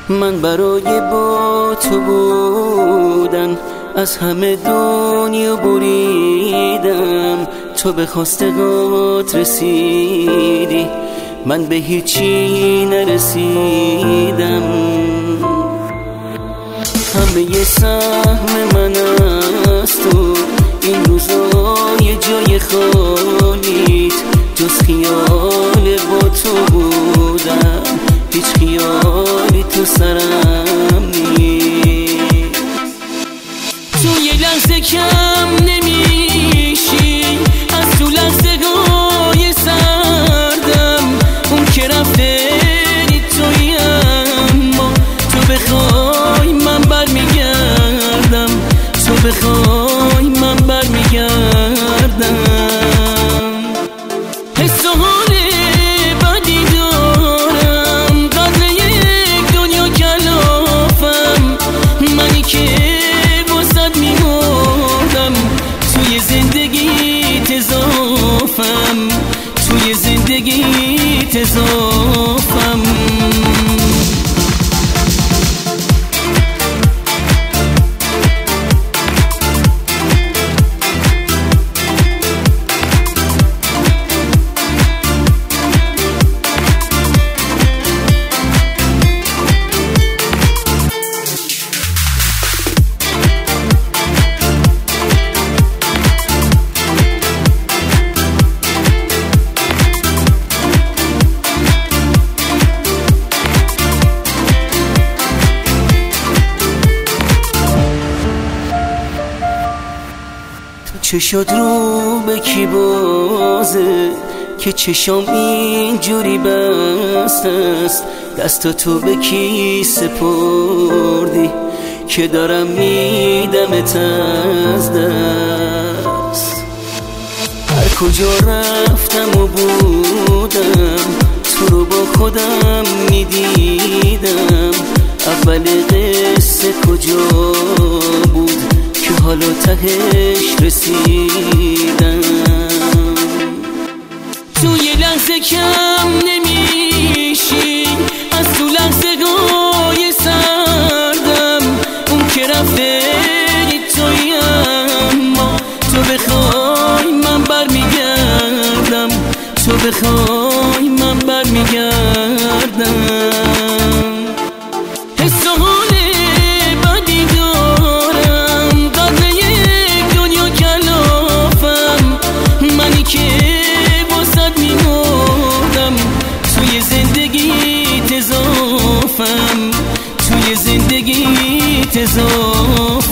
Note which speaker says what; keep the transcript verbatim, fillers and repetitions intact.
Speaker 1: من برای با تو بودن از همه دنیا بریدم، تو به خواستگات رسیدی، من به هیچی نرسیدم. همه سهم من از تو این روزای جای خالیت، جز خیال با تو بودم، هیچ خیالی تو سرم نیست. تو یه لحظه کم نمیشی از تو لحظه های سردم، اون که رفته توی اما تو بخوای من برمیگردم، تو بخوای من برمیگردم. حس و حال بدی دارم، قدر یک دنیا کلافم، منی که واسد میمردم، توی زندگی تضافم، توی زندگی تضافم. چه شد رو به کی بازه که چشام اینجوری بسته است، دست تو به کی سپردی که دارم میدمت از دست. هر کجا رفتم و بودم تو رو با خودم میدیدم، اول قصه کجا بود که حالا تهش رسیدم. تو یه لحظه کم نمیشی از تو لحظه های سردم، اون که رفته توی اما تو بخوای من برمیگردم، تو بخوای من برمیگردم. حس و حال بدی دارم، قدر یک دنیا کلافم، منی که واسد میمردم، توی زندگی تضافم، توی زندگی تضافم.